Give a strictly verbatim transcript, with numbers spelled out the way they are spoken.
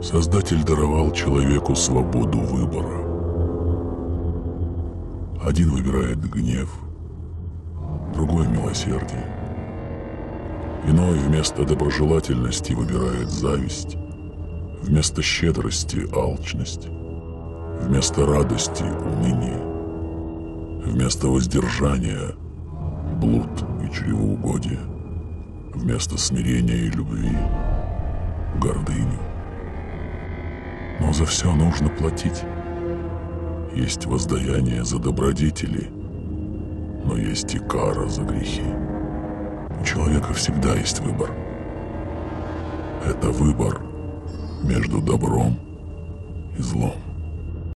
Создатель даровал человеку свободу выбора. Один выбирает гнев, другой — милосердие. Иной вместо доброжелательности выбирает зависть, вместо щедрости — алчность, вместо радости — уныние, вместо воздержания — блуд и чревоугодие, вместо смирения и любви — гордыню. Но за все нужно платить. Есть воздаяние за добродетели, но есть и кара за грехи. У человека всегда есть выбор. Это выбор между добром и злом.